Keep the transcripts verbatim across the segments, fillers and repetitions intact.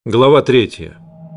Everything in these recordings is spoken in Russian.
Глава третья.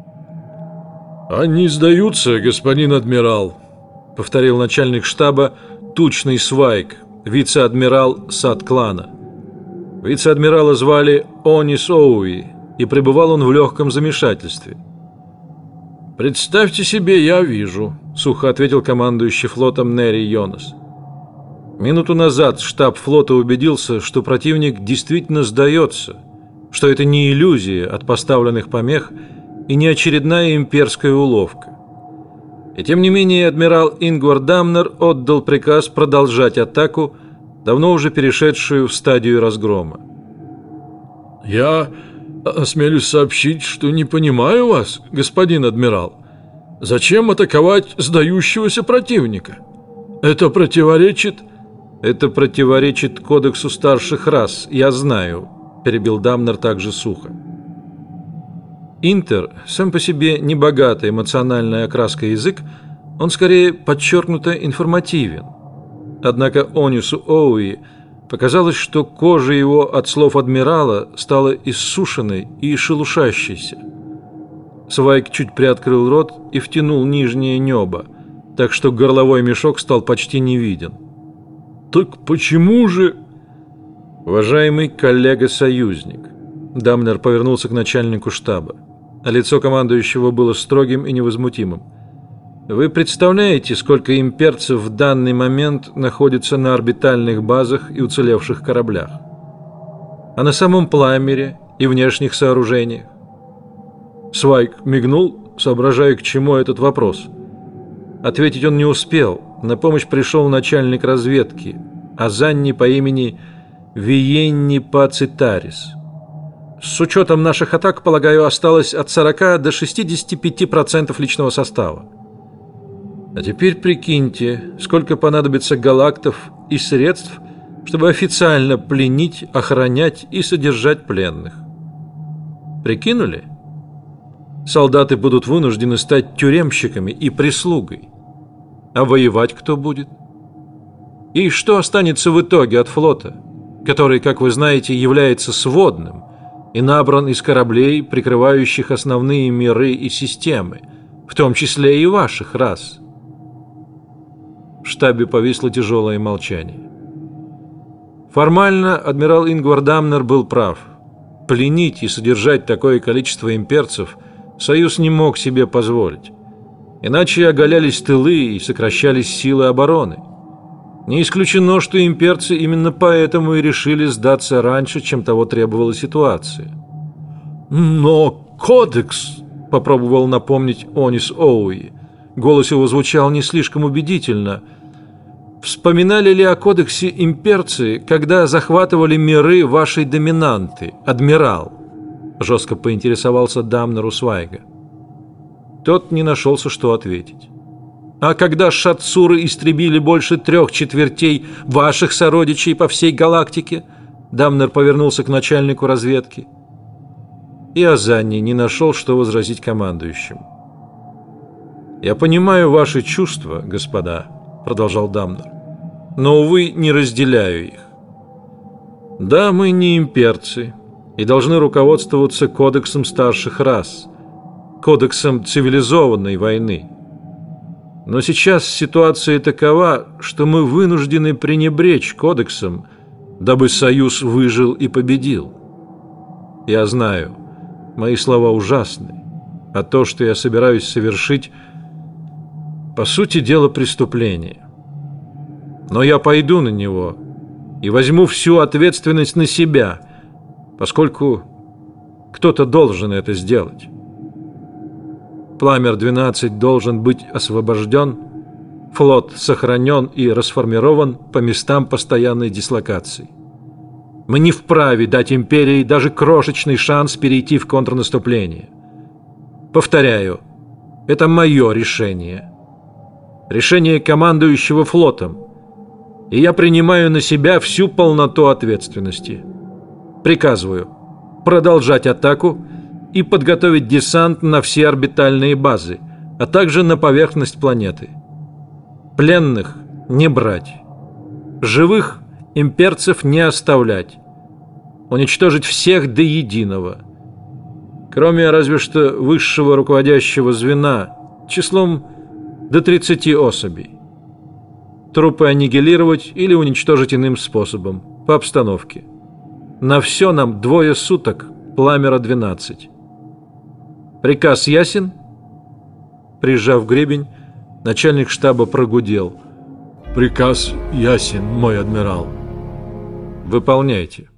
«Они сдаются, господин адмирал», — повторил начальник штаба тучный Свайк, вице-адмирал Сат-клана. Вице-адмирала звали Онис Оуи, и пребывал он в легком замешательстве. «Представьте себе, я вижу», — сухо ответил командующий флотом Нери Йонас. Минуту назад штаб флота убедился, что противник действительно сдается, что это не иллюзия от поставленных помех и не очередная имперская уловка. И тем не менее адмирал Ингвар Дамнер отдал приказ продолжать атаку, давно уже перешедшую в стадию разгрома. «Я осмелюсь сообщить, что не понимаю вас, господин адмирал. Зачем атаковать сдающегося противника? Это противоречит...» «Это противоречит кодексу старших рас, я знаю», — перебил Дамнер также сухо. Интер, сам по себе небогатый эмоциональной окраской язык, он скорее подчеркнуто информативен. Однако Онису Оуи показалось, что кожа его от слов адмирала стала иссушенной и шелушащейся. Свайк чуть приоткрыл рот и втянул нижнее небо, так что горловой мешок стал почти не виден. «Так почему же...» «Уважаемый коллега-союзник», Дамнер повернулся к начальнику штаба, а лицо командующего было строгим и невозмутимым. «Вы представляете, сколько имперцев в данный момент находится на орбитальных базах и уцелевших кораблях? А на самом Пламере и внешних сооружениях?» Свайк мигнул, соображая, к чему этот вопрос. Ответить он не успел. На помощь пришел начальник разведки, Азанни по имени Виенни Пацитарис. «С учетом наших атак, полагаю, осталось от сорока до шестидесяти пяти процентов личного состава. А теперь прикиньте, сколько понадобится галактов и средств, чтобы официально пленить, охранять и содержать пленных. Прикинули? Солдаты будут вынуждены стать тюремщиками и прислугой. А воевать кто будет? И что останется в итоге от флота, который, как вы знаете, является сводным и набран из кораблей, прикрывающих основные миры и системы, в том числе и ваших рас?» В штабе повисло тяжелое молчание. Формально адмирал Ингвар Дамнер был прав. Пленить и содержать такое количество имперцев Союз не мог себе позволить. Иначе оголялись тылы и сокращались силы обороны. Не исключено, что имперцы именно поэтому и решили сдаться раньше, чем того требовала ситуация. «Но кодекс...» — попробовал напомнить Онис Оуи. Голос его звучал не слишком убедительно. «Вспоминали ли о кодексе имперцы, когда захватывали миры вашей доминанты, адмирал?» — жестко поинтересовался Дамнер у Свайга. Тот не нашелся, что ответить. «А когда шатсуры истребили больше трех четвертей ваших сородичей по всей галактике?» Дамнер повернулся к начальнику разведки. И Азанни не нашел, что возразить командующему. «Я понимаю ваши чувства, господа», — продолжал Дамнер, «но, увы, не разделяю их. Да, мы не имперцы и должны руководствоваться кодексом старших рас, кодексом цивилизованной войны. Но сейчас ситуация такова, что мы вынуждены пренебречь кодексом, дабы Союз выжил и победил. Я знаю, мои слова ужасны, а то, что я собираюсь совершить, по сути дела преступление. Но я пойду на него и возьму всю ответственность на себя, поскольку кто-то должен это сделать. Пламер-двенадцать должен быть освобожден, флот сохранен и расформирован по местам постоянной дислокации. Мы не вправе дать империи даже крошечный шанс перейти в контрнаступление. Повторяю, это мое решение. Решение командующего флотом. И я принимаю на себя всю полноту ответственности. Приказываю продолжать атаку и подготовить десант на все орбитальные базы, а также на поверхность планеты. Пленных не брать. Живых имперцев не оставлять. Уничтожить всех до единого. Кроме разве что высшего руководящего звена, числом до тридцати особей. Трупы аннигилировать или уничтожить иным способом, по обстановке. На все нам двое суток, Пламера двенадцать. Приказ ясен? Прижав гребень, начальник штаба прогудел: «Приказ ясен, мой адмирал». Выполняйте.